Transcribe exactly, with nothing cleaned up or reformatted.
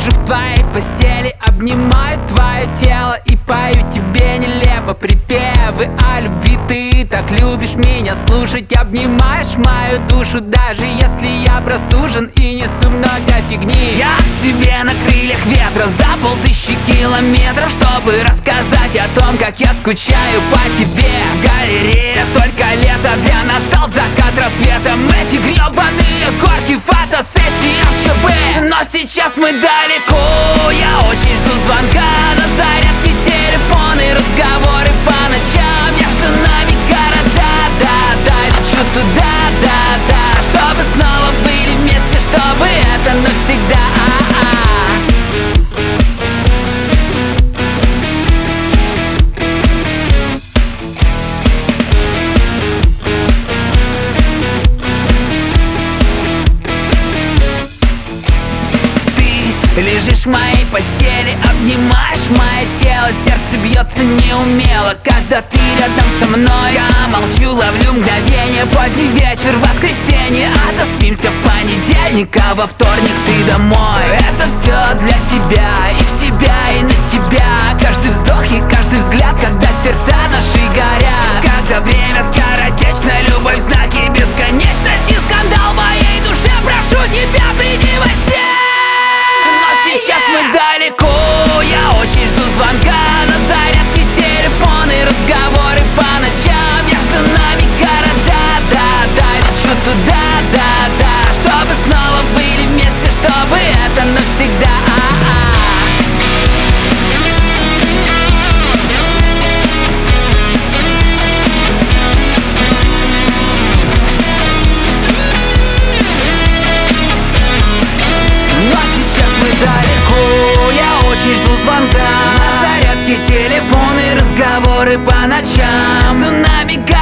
Лежу в твоей постели, обнимаю твое тело и пою тебе нелепо припевы о любви. Ты так любишь меня слушать, обнимаешь мою душу, даже если я простужен и несу много фигни. Я к тебе на крыльях ветра за полтысячи километров, чтобы рассказать о том, как я скучаю по тебе. Галерея, только лето, для нас стал закат рассветом. Эти гребаные горки, фотосессии в ЧБ. Но сейчас мы далеко, я очень жду звонка на зарядке телефоны, разговоры по ночам. Между нами города, да-да, лечу туда, да-да, чтобы снова были вместе, чтобы это навсегда. Лежишь в моей постели, обнимаешь мое тело. Сердце бьется неумело, когда ты рядом со мной. Я молчу, ловлю мгновение, поздний вечер, воскресенье. Отоспимся в понедельник, а во вторник ты домой. Это все для тебя, и в тебя, и на тебя. Каждый вздох и каждый взгляд, когда сердца наши горят. Когда время скоротечно, любовь в знаке бесконечности. Скандал в моей душе, прошу тебя, приди во сне. Сейчас мы далеко, я очень жду звонка на зарядке телефоны, разговоры по ночам. Между нами города, да-да, лечу туда, да-да, чтобы снова были вместе, чтобы это навсегда. Далеко, я очень жду звонка на зарядке телефоны, разговоры по ночам. Между нами